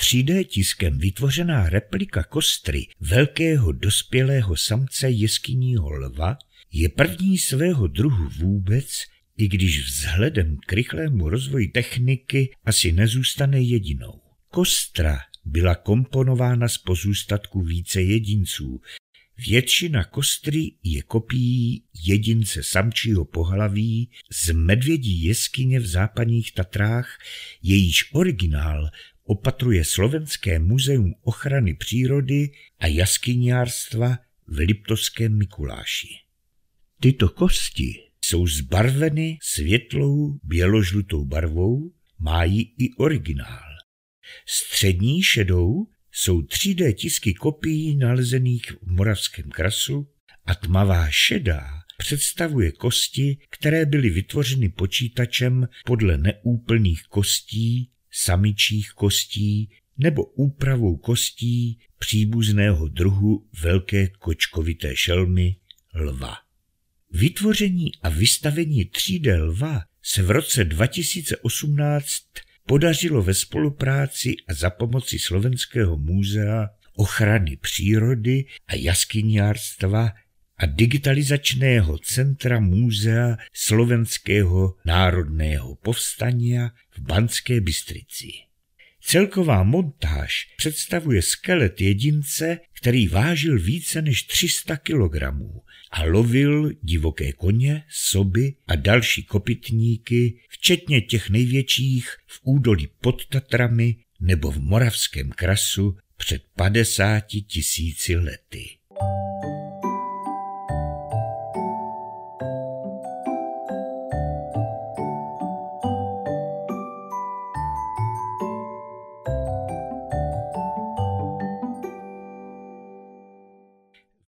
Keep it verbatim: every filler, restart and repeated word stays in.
tři dé tiskem vytvořená replika kostry velkého dospělého samce jeskyního lva je první svého druhu vůbec, i když vzhledem k rychlému rozvoji techniky asi nezůstane jedinou. Kostra byla komponována z pozůstatků více jedinců. Většina kostry je kopií jedince samčího pohlaví z medvědí jeskyně v západních Tatrách, jejíž originál opatruje Slovenské muzeum ochrany přírody a jaskyňářstva v Liptovském Mikuláši. Tyto kosti jsou zbarveny světlou běložlutou barvou, mají i originál. Střední šedou jsou tři dé tisky kopií nalezených v Moravském krasu a tmavá šedá představuje kosti, které byly vytvořeny počítačem podle neúplných kostí, samičích kostí nebo úpravou kostí příbuzného druhu velké kočkovité šelmy lva. Vytvoření a vystavení tři dé lva se v roce dva tisíce osmnáct podařilo ve spolupráci a za pomoci Slovenského muzea ochrany přírody a jaskyňářstva a digitalizačného centra Múzea Slovenského národného povstania v Banské Bystrici. Celková montáž představuje skelet jedince, který vážil více než tři sta kilogramů a lovil divoké koně, soby a další kopytníky, včetně těch největších v údolí pod Tatrami nebo v Moravském krasu před padesáti tisíci lety.